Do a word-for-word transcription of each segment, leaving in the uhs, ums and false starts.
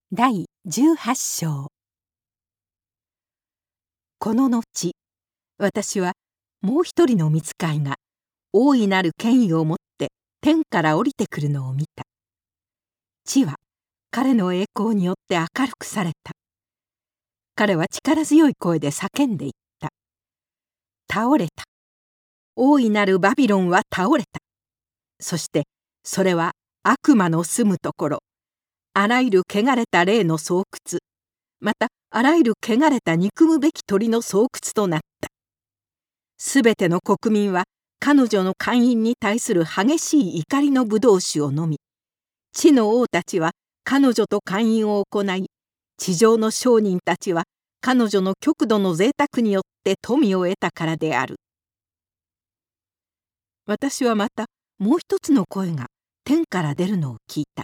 だいじゅうはち章。この後、私はもう一人の御使いが大いなる権威を持って天から降りてくるのを見た。地は彼の栄光によって明るくされた。彼は力強い声で叫んでいった。倒れた。大いなるバビロンは倒れた。そしてそれは悪魔の住むところ、あらゆる汚れた霊の巣窟、またあらゆる汚れた憎むべき鳥の巣窟となった。すべての国民は彼女の姦淫に対する激しい怒りの葡萄酒を飲み、地の王たちは彼女と姦淫を行い、地上の商人たちは彼女の極度の贅沢によって富を得たからである。私はまたもう一つの声が天から出るのを聞いた。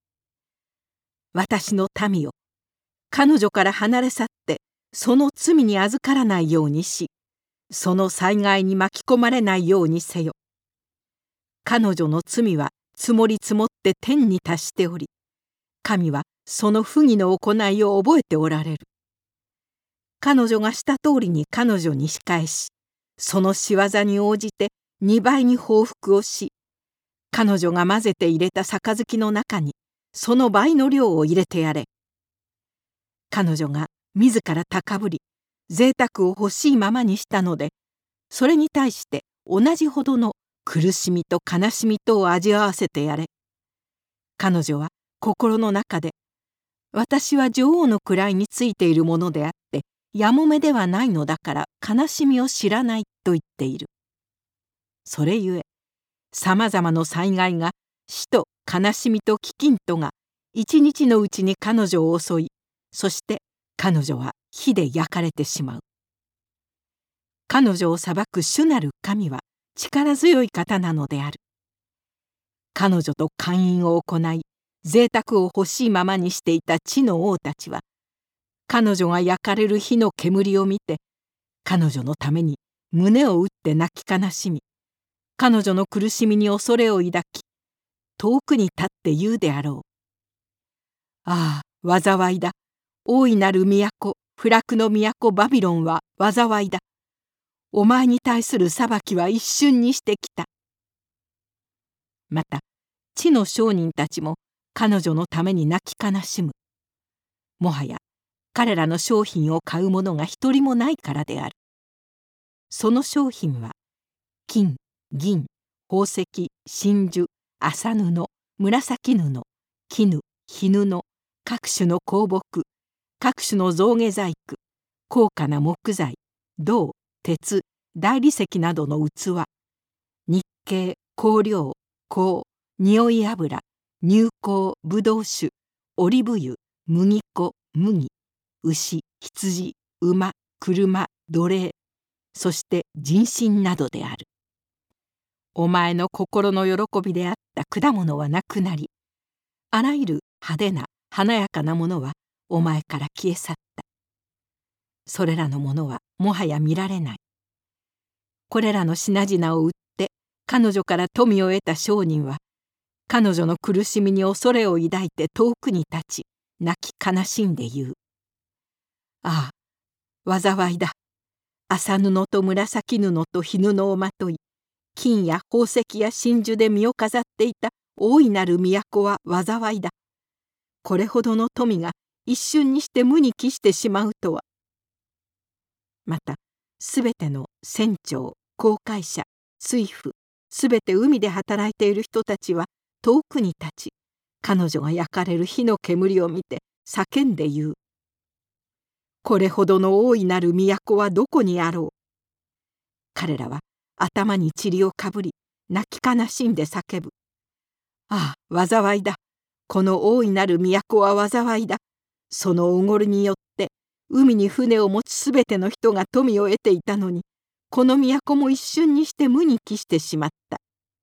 私の民よ、彼女から離れ去ってその罪に預からないようにし、その災害に巻き込まれないようにせよ。彼女の罪は積もり積もって天に達しており、神はその不義の行いを覚えておられる。彼女がした通りに彼女に仕返し、その仕業に応じて二倍に報復をし、彼女が混ぜて入れた杯の中にその倍の量を入れてやれ。彼女が自ら高ぶり、贅沢を欲しいままにしたので、それに対して同じほどの苦しみと悲しみとを味わわせてやれ。彼女は心の中で、私は女王の位についているものであって、やもめではないのだから悲しみを知らないと言っている。それゆえ、さまざまな災害が、死と悲しみと飢饉とが一日のうちに彼女を襲い、そして彼女は火で焼かれてしまう。彼女を裁く主なる神は力強い方なのである。彼女と姦淫を行い、贅沢を欲しいままにしていた地の王たちは、彼女が焼かれる火の煙を見て、彼女のために胸を打って泣き悲しみ、彼女の苦しみに恐れを抱き、遠くに立って言うであろう。ああ、災いだ。大いなる都、不落の都バビロンは災いだ。お前に対する裁きは一瞬にしてきた。また、地の商人たちも彼女のために泣き悲しむ。もはや彼らの商品を買う者が一人もないからである。その商品は、金、銀、宝石、真珠、麻布、紫布、絹、絹布、各種の香木、各種の象牙細工、高価な木材、銅、鉄、大理石などの器、日系、香料、香、匂い油、乳香、ぶどう酒、オリブ油、麦粉、麦、牛、羊、馬、車、奴隷、そして人身などである。お前の心の喜びであった果物はなくなり、あらゆる派手な華やかなものはお前から消え去った。それらのものはもはや見られない。これらの品々を売って彼女から富を得た商人は、彼女の苦しみに恐れを抱いて遠くに立ち、泣き悲しんで言う。ああ、災いだ。麻布と紫布と絹布をまとい、金や宝石や真珠で身を飾っていた大いなる都は災いだ。これほどの富が一瞬にして無に帰してしまうとは。また、すべての船長、航海者、水夫、すべて海で働いている人たちは遠くに立ち、彼女が焼かれる火の煙を見て叫んで言う。これほどの大いなる都はどこにあろう。彼らは頭に塵をかぶり、泣き悲しんで叫ぶ。ああ、災いだ。この大いなる都は災いだ。そのおごりによって海に船を持つすべての人が富を得ていたのに、この都も一瞬にして無に帰してしまった。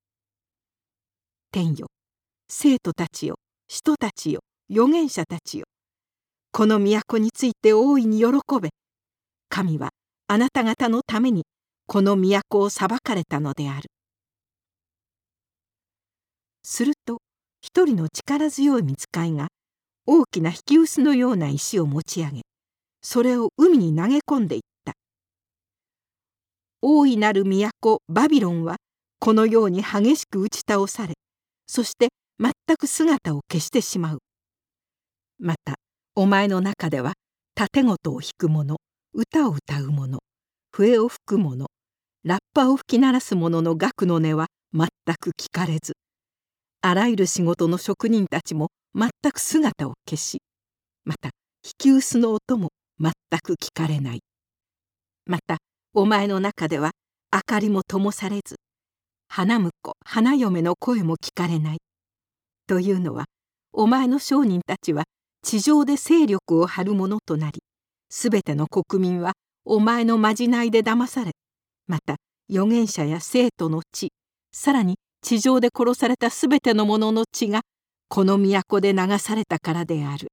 天よ、生徒たちよ、人たちよ、預言者たちよ。この都について大いに喜べ。神はあなた方のためにこの都を裁かれたのである。すると一人の力強い御使いが大きな引き臼のような石を持ち上げ、それを海に投げ込んでいった。大いなる都バビロンはこのように激しく打ち倒され、そして全く姿を消してしまう。またお前の中では盾事を弾く者、歌を歌う者、笛を吹く者、ラッパを吹き鳴らす者の楽の音は全く聞かれず、あらゆる仕事の職人たちも全く姿を消し、また引き臼の音も全く聞かれない。またお前の中では明かりも灯されず、花婿花嫁の声も聞かれない。というのは、お前の商人たちは地上で勢力を張る者となり、すべての国民はお前のまじないで騙され、また預言者や生徒の血、さらに地上で殺されたすべての者の血がこの都で流されたからである。